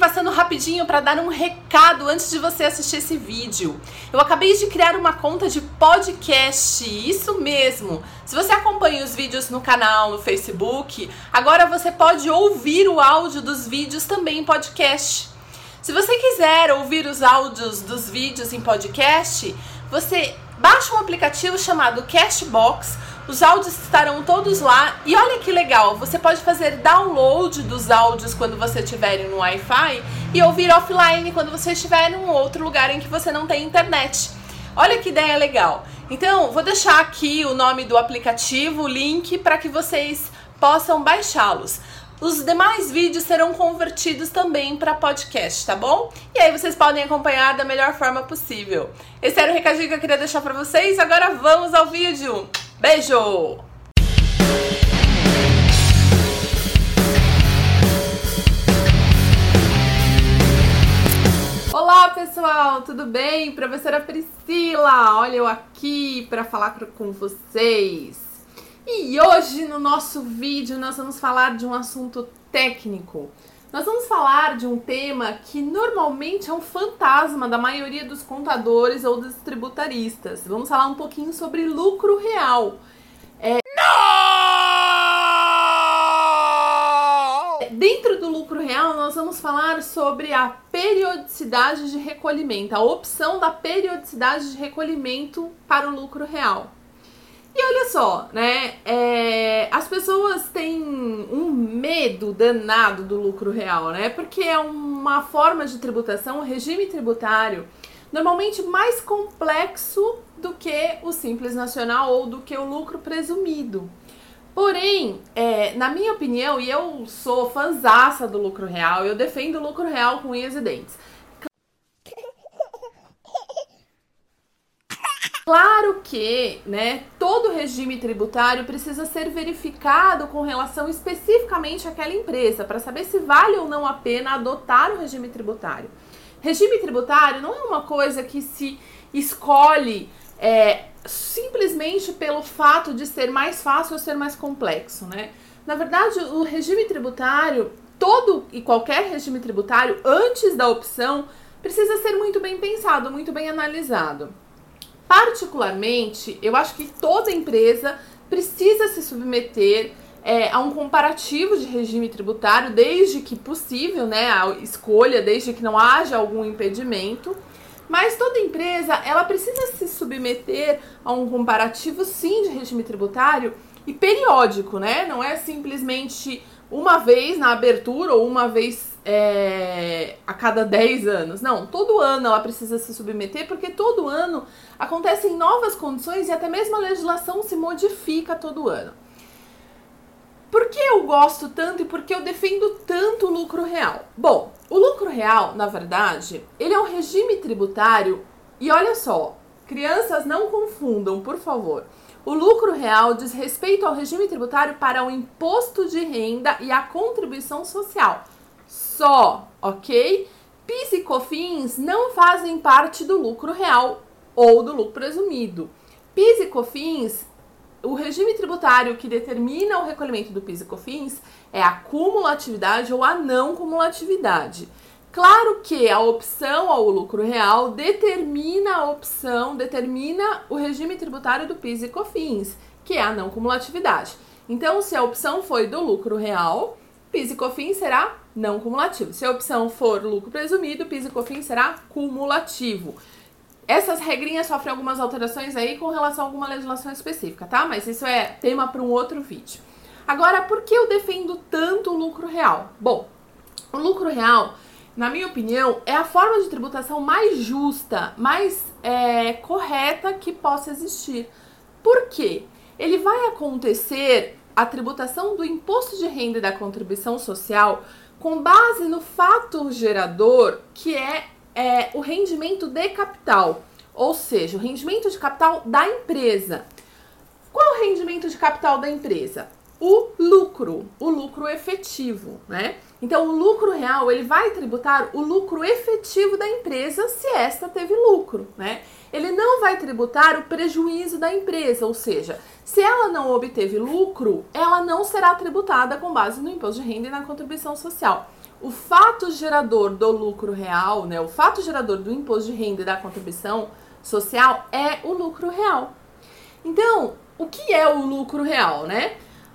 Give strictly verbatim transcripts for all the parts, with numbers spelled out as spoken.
passando rapidinho para dar um recado antes de você assistir esse vídeo. Eu acabei de criar uma conta de podcast, isso mesmo. Se você acompanha os vídeos no canal, no Facebook, agora você pode ouvir o áudio dos vídeos também em podcast. Se você quiser ouvir os áudios dos vídeos em podcast, você baixa um aplicativo chamado Castbox. Os áudios estarão todos lá e olha que legal, você pode fazer download dos áudios quando você estiver no Wi-Fi e ouvir offline quando você estiver em um outro lugar em que você não tem internet. Olha que ideia legal. Então, vou deixar aqui o nome do aplicativo, o link, para que vocês possam baixá-los. Os demais vídeos serão convertidos também para podcast, tá bom? E aí vocês podem acompanhar da melhor forma possível. Esse era o recadinho que eu queria deixar para vocês. Agora vamos ao vídeo. Beijo! Olá pessoal, tudo bem? Professora Priscila, olha eu aqui para falar com vocês. E hoje no nosso vídeo nós vamos falar de um assunto técnico. Nós vamos falar de um tema que normalmente é um fantasma da maioria dos contadores ou dos tributaristas. Vamos falar um pouquinho sobre lucro real. É... Não! Dentro do lucro real nós vamos falar sobre a periodicidade de recolhimento, a opção da periodicidade de recolhimento para o lucro real. E olha só, né, é, as pessoas têm um medo danado do lucro real, né, porque é uma forma de tributação, um regime tributário, normalmente mais complexo do que o Simples Nacional ou do que o lucro presumido. Porém, é, na minha opinião, e eu sou fanzaça do lucro real, eu defendo o lucro real com unhas e dentes. Claro que, né, todo regime tributário precisa ser verificado com relação especificamente àquela empresa, para saber se vale ou não a pena adotar o regime tributário. Regime tributário não é uma coisa que se escolhe é, simplesmente pelo fato de ser mais fácil ou ser mais complexo, né? Na verdade, o regime tributário, todo e qualquer regime tributário, antes da opção, precisa ser muito bem pensado, muito bem analisado. Particularmente, eu acho que toda empresa precisa se submeter é, a um comparativo de regime tributário, desde que possível, né, a escolha, desde que não haja algum impedimento. Mas toda empresa, ela precisa se submeter a um comparativo, sim, de regime tributário e periódico, né? Não é simplesmente uma vez na abertura ou uma vez é, a cada dez anos. Não, todo ano ela precisa se submeter, porque todo ano acontecem novas condições e até mesmo a legislação se modifica todo ano. Por que eu gosto tanto e por que eu defendo tanto o lucro real? Bom, o lucro real, na verdade, ele é um regime tributário e olha só, crianças não confundam, por favor. O lucro real diz respeito ao regime tributário para o imposto de renda e a contribuição social. Só, ok? PIS e COFINS não fazem parte do lucro real ou do lucro presumido. PIS e COFINS, o regime tributário que determina o recolhimento do PIS e COFINS é a cumulatividade ou a não cumulatividade. Claro que a opção ao lucro real determina a opção, determina o regime tributário do PIS e COFINS, que é a não cumulatividade. Então, se a opção foi do lucro real, PIS e COFINS será não cumulativo. Se a opção for lucro presumido, PIS e COFINS será cumulativo. Essas regrinhas sofrem algumas alterações aí com relação a alguma legislação específica, tá? Mas isso é tema para um outro vídeo. Agora, por que eu defendo tanto o lucro real? Bom, o lucro real, na minha opinião, é a forma de tributação mais justa, mais é, correta que possa existir. Por quê? Ele vai acontecer a tributação do imposto de renda e da contribuição social com base no fato gerador, que é, é o rendimento de capital, ou seja, o rendimento de capital da empresa. Qual é o rendimento de capital da empresa? O lucro, o lucro efetivo, né? Então, o lucro real, ele vai tributar o lucro efetivo da empresa se esta teve lucro, né? Ele não vai tributar o prejuízo da empresa, ou seja, se ela não obteve lucro, ela não será tributada com base no imposto de renda e na contribuição social. o fato gerador do lucro real, né, o fato gerador do imposto de renda e da contribuição social é o lucro real. Então, o que é o lucro real, né?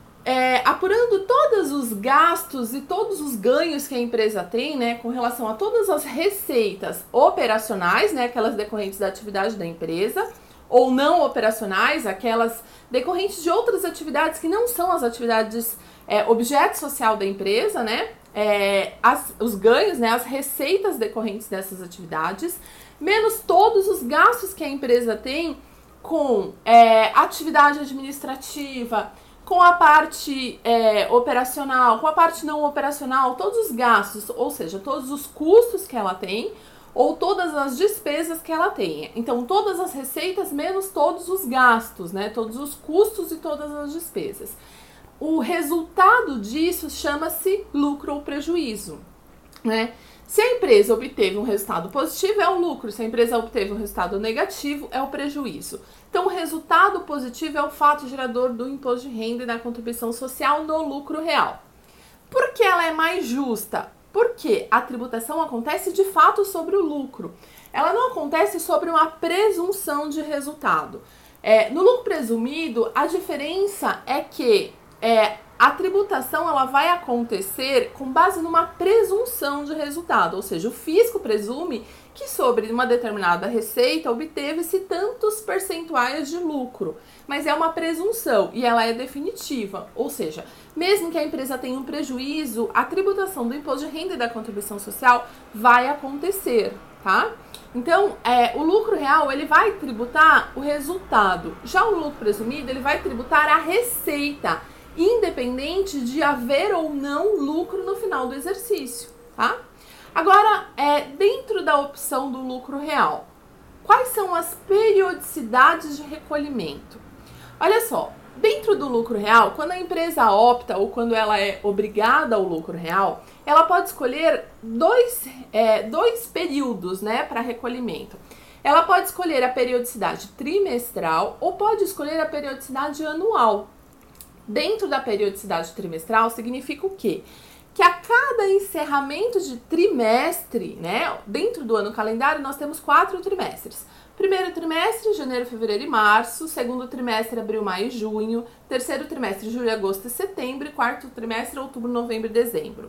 É, apurando todos os gastos e todos os ganhos que a empresa tem, né, com relação a todas as receitas operacionais, né, aquelas decorrentes da atividade da empresa, ou não operacionais, aquelas decorrentes de outras atividades que não são as atividades é, objeto social da empresa, né, é, as, os ganhos, né, as receitas decorrentes dessas atividades, menos todos os gastos que a empresa tem com é, atividade administrativa, com a parte é, operacional, com a parte não operacional, todos os gastos, ou seja, todos os custos que ela tem, ou todas as despesas que ela tem. Então, todas as receitas menos todos os gastos, né? Todos os custos e todas as despesas. O resultado disso chama-se lucro ou prejuízo, né? Se a empresa obteve um resultado positivo, é o lucro. Se a empresa obteve um resultado negativo, é o prejuízo. Então, o resultado positivo é o fato gerador do imposto de renda e da contribuição social no lucro real. Por que ela é mais justa? Porque a tributação acontece de fato sobre o lucro. Ela não acontece sobre uma presunção de resultado. É, no lucro presumido, a diferença é que é, a tributação ela vai acontecer com base numa presunção de resultado, ou seja, o fisco presume que sobre uma determinada receita obteve-se tantos percentuais de lucro, mas é uma presunção e ela é definitiva, ou seja, mesmo que a empresa tenha um prejuízo, a tributação do imposto de renda e da contribuição social vai acontecer, tá? Então, é, o lucro real ele vai tributar o resultado, já o lucro presumido ele vai tributar a receita, independente de haver ou não lucro no final do exercício, tá? Agora, é, dentro da opção do lucro real, quais são as periodicidades de recolhimento? Olha só, dentro do lucro real, quando a empresa opta ou quando ela é obrigada ao lucro real, ela pode escolher dois, é, dois períodos, né, para recolhimento. Ela pode escolher a periodicidade trimestral ou pode escolher a periodicidade anual. Dentro da periodicidade trimestral significa o quê? Que a cada encerramento de trimestre, né, dentro do ano calendário, nós temos quatro trimestres. Primeiro trimestre, janeiro, fevereiro e março. Segundo trimestre, abril, maio e junho. Terceiro trimestre, julho, agosto e setembro. E quarto trimestre, outubro, novembro e dezembro.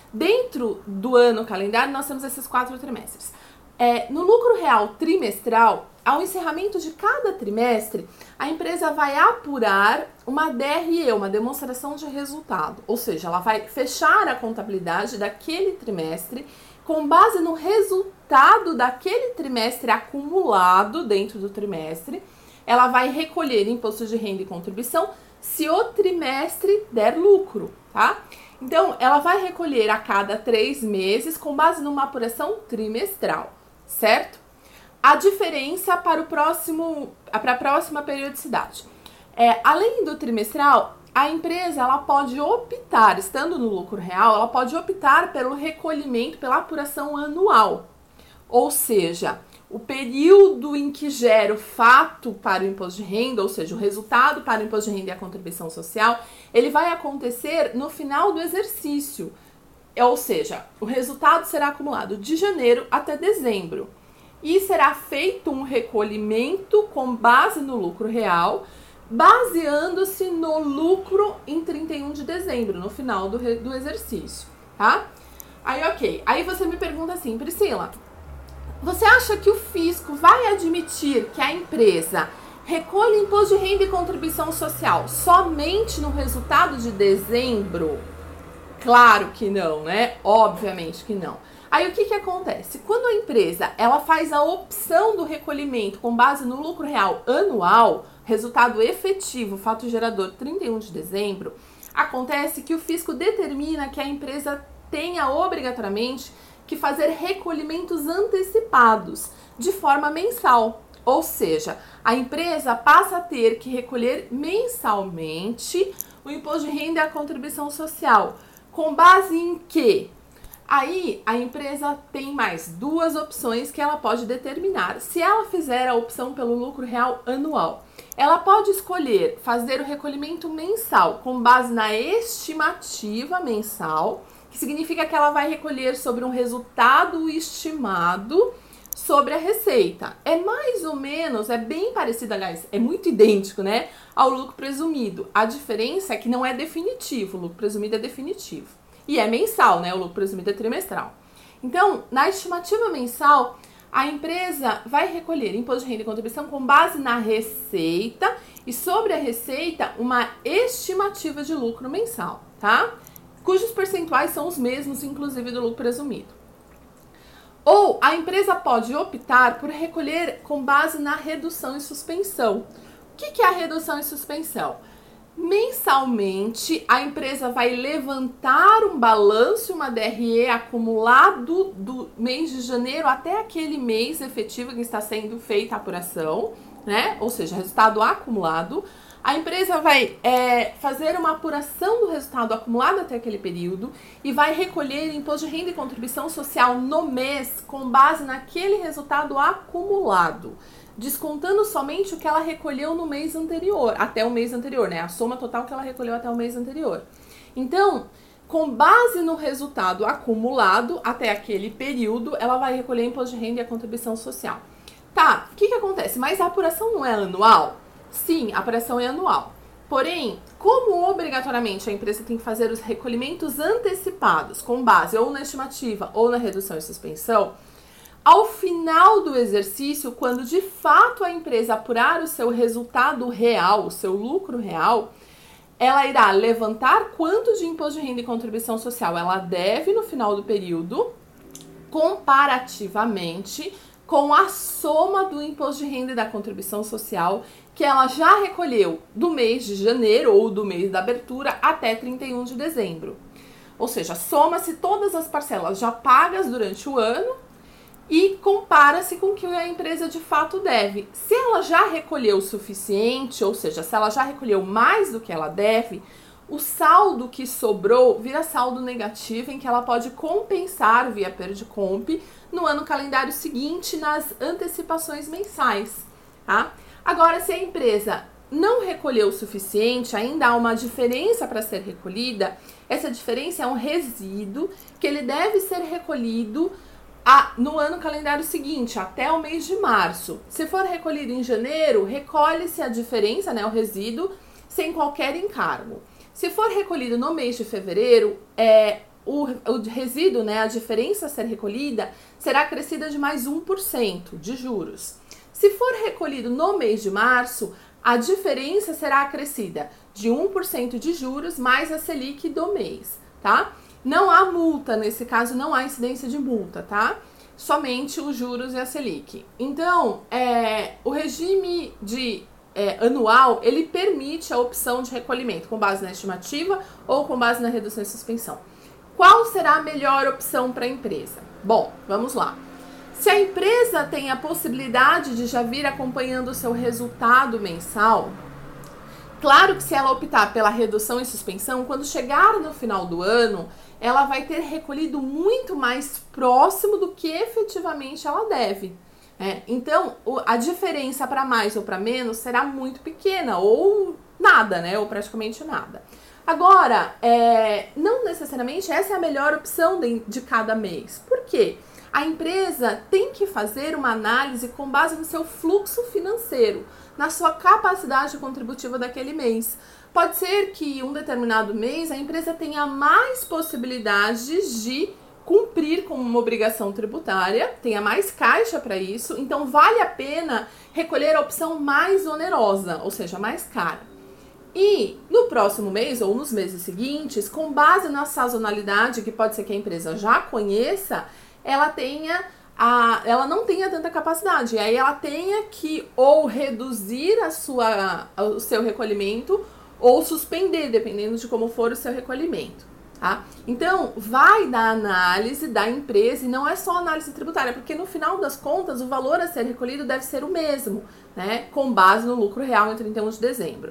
Dentro do ano calendário, nós temos esses quatro trimestres. É, no lucro real trimestral, ao encerramento de cada trimestre, a empresa vai apurar uma D R E, uma demonstração de resultado. Ou seja, ela vai fechar a contabilidade daquele trimestre com base no resultado daquele trimestre acumulado dentro do trimestre. Ela vai recolher imposto de renda e contribuição se o trimestre der lucro, tá? Então, ela vai recolher a cada três meses com base numa apuração trimestral, certo? A diferença para o próximo, para a próxima periodicidade. É, além do trimestral, a empresa ela pode optar, estando no lucro real, ela pode optar pelo recolhimento, pela apuração anual. Ou seja, o período em que gera o fato para o imposto de renda, ou seja, o resultado para o imposto de renda e a contribuição social, ele vai acontecer no final do exercício. Ou seja, o resultado será acumulado de janeiro até dezembro. E será feito um recolhimento com base no lucro real, baseando-se no lucro em trinta e um de dezembro, no final do, do exercício, tá? Aí, ok. Aí você me pergunta assim, Priscila, você acha que o fisco vai admitir que a empresa recolhe imposto de renda e contribuição social somente no resultado de dezembro? Claro que não, né? Obviamente que não. Aí o que que acontece? Quando a empresa ela faz a opção do recolhimento com base no lucro real anual, resultado efetivo, fato gerador trinta e um de dezembro, acontece que o fisco determina que a empresa tenha obrigatoriamente que fazer recolhimentos antecipados de forma mensal. Ou seja, a empresa passa a ter que recolher mensalmente o imposto de renda e a contribuição social. Com base em quê? Aí, a empresa tem mais duas opções que ela pode determinar. Se ela fizer a opção pelo lucro real anual, ela pode escolher fazer o recolhimento mensal com base na estimativa mensal que significa que ela vai recolher sobre um resultado estimado sobre a receita. É mais ou menos, é bem parecido, aliás, é muito idêntico, né, ao lucro presumido. A diferença é que não é definitivo, o lucro presumido é definitivo. E é mensal, né, o lucro presumido é trimestral. Então, na estimativa mensal, a empresa vai recolher imposto de renda e contribuição com base na receita e sobre a receita uma estimativa de lucro mensal, tá? Cujos percentuais são os mesmos, inclusive do lucro presumido. Ou a empresa pode optar por recolher com base na redução e suspensão. O que, que é a redução e suspensão? Mensalmente, a empresa vai levantar um balanço e uma D R E acumulado do mês de janeiro até aquele mês efetivo que está sendo feita a apuração, né? Ou seja, resultado acumulado. A empresa vai é, fazer uma apuração do resultado acumulado até aquele período e vai recolher imposto de renda e contribuição social no mês com base naquele resultado acumulado, descontando somente o que ela recolheu no mês anterior, até o mês anterior, né? A soma total que ela recolheu até o mês anterior. Então, com base no resultado acumulado até aquele período, ela vai recolher imposto de renda e a contribuição social. Tá, o que que acontece? Mas a apuração não é anual? Sim, a apuração é anual. Porém, como obrigatoriamente a empresa tem que fazer os recolhimentos antecipados com base ou na estimativa ou na redução e suspensão, ao final do exercício, quando de fato a empresa apurar o seu resultado real, o seu lucro real, ela irá levantar quanto de imposto de renda e contribuição social ela deve no final do período, comparativamente com a soma do imposto de renda e da contribuição social que ela já recolheu do mês de janeiro ou do mês da abertura até trinta e um de dezembro. Ou seja, soma-se todas as parcelas já pagas durante o ano e compara-se com o que a empresa de fato deve. Se ela já recolheu o suficiente, ou seja, se ela já recolheu mais do que ela deve, o saldo que sobrou vira saldo negativo em que ela pode compensar via Perdicomp no ano calendário seguinte nas antecipações mensais, tá? Agora, se a empresa não recolheu o suficiente, ainda há uma diferença para ser recolhida, essa diferença é um resíduo que ele deve ser recolhido a, no ano calendário seguinte, até o mês de março. Se for recolhido em janeiro, recolhe-se a diferença, né, o resíduo, sem qualquer encargo. Se for recolhido no mês de fevereiro, é, o, o resíduo, né, a diferença a ser recolhida, será acrescida de mais um por cento de juros. Se for recolhido no mês de março, a diferença será acrescida de um por cento de juros mais a Selic do mês, tá? Não há multa, nesse caso não há incidência de multa, tá? Somente os juros e a Selic. Então, é, o regime de é, anual, ele permite a opção de recolhimento com base na estimativa ou com base na redução e suspensão. Qual será a melhor opção para a empresa? Bom, vamos lá. Se a empresa tem a possibilidade de já vir acompanhando o seu resultado mensal, claro que se ela optar pela redução e suspensão, quando chegar no final do ano, ela vai ter recolhido muito mais próximo do que efetivamente ela deve. É, então, a diferença para mais ou para menos será muito pequena, ou nada, né? Ou praticamente nada. Agora, é, não necessariamente essa é a melhor opção de, de cada mês. Por quê? A empresa tem que fazer uma análise com base no seu fluxo financeiro, na sua capacidade contributiva daquele mês. Pode ser que um determinado mês a empresa tenha mais possibilidades de cumprir com uma obrigação tributária, tenha mais caixa para isso, então vale a pena recolher a opção mais onerosa, ou seja, mais cara. E no próximo mês ou nos meses seguintes, com base na sazonalidade, que pode ser que a empresa já conheça, ela tenha a, ela não tenha tanta capacidade, e aí ela tenha que ou reduzir a sua, o seu recolhimento ou suspender, dependendo de como for o seu recolhimento, tá? Então, vai da análise da empresa e não é só análise tributária, porque no final das contas o valor a ser recolhido deve ser o mesmo, né? Com base no lucro real em trinta e um de dezembro.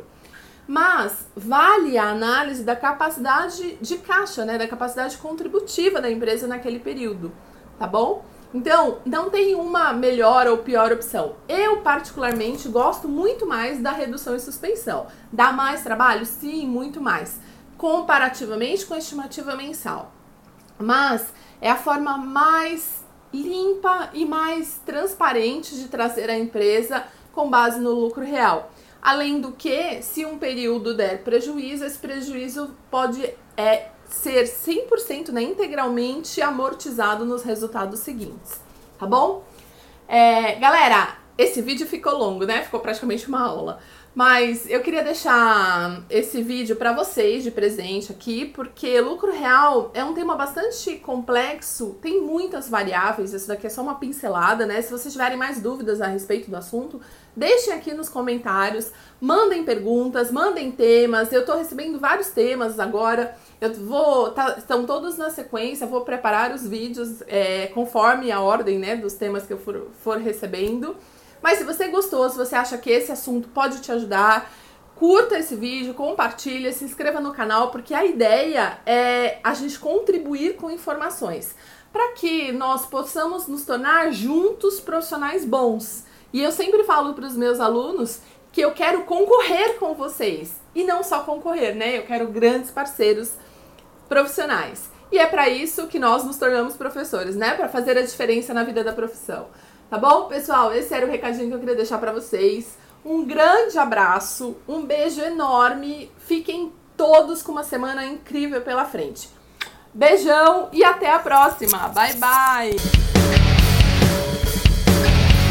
Mas vale a análise da capacidade de caixa, né? Da capacidade contributiva da empresa naquele período. Tá bom? Então, não tem uma melhor ou pior opção. Eu, particularmente, gosto muito mais da redução e suspensão. Dá mais trabalho? Sim, muito mais. Comparativamente com a estimativa mensal. mas é a forma mais limpa e mais transparente de trazer a empresa com base no lucro real. Além do que, se um período der prejuízo, esse prejuízo pode é, ser cem por cento, né, integralmente amortizado nos resultados seguintes, tá bom? É, galera, esse vídeo ficou longo, né? Ficou praticamente uma aula. Mas eu queria deixar esse vídeo para vocês de presente aqui, porque lucro real é um tema bastante complexo, tem muitas variáveis, isso daqui é só uma pincelada, né? Se vocês tiverem mais dúvidas a respeito do assunto, deixem aqui nos comentários, mandem perguntas, mandem temas, eu tô recebendo vários temas agora, eu vou, tá, estão todos na sequência, vou preparar os vídeos é, conforme a ordem, né, dos temas que eu for, for recebendo. Mas se você gostou, se você acha que esse assunto pode te ajudar, curta esse vídeo, compartilha, se inscreva no canal, porque a ideia é a gente contribuir com informações para que nós possamos nos tornar juntos profissionais bons. E eu sempre falo para os meus alunos que eu quero concorrer com vocês, e não só concorrer, né? Eu quero grandes parceiros profissionais. E é para isso que nós nos tornamos professores, né? Para fazer a diferença na vida da profissão. Tá bom, pessoal? Esse era o recadinho que eu queria deixar pra vocês. Um grande abraço, um beijo enorme. Fiquem todos com uma semana incrível pela frente. Beijão e até a próxima. Bye, bye!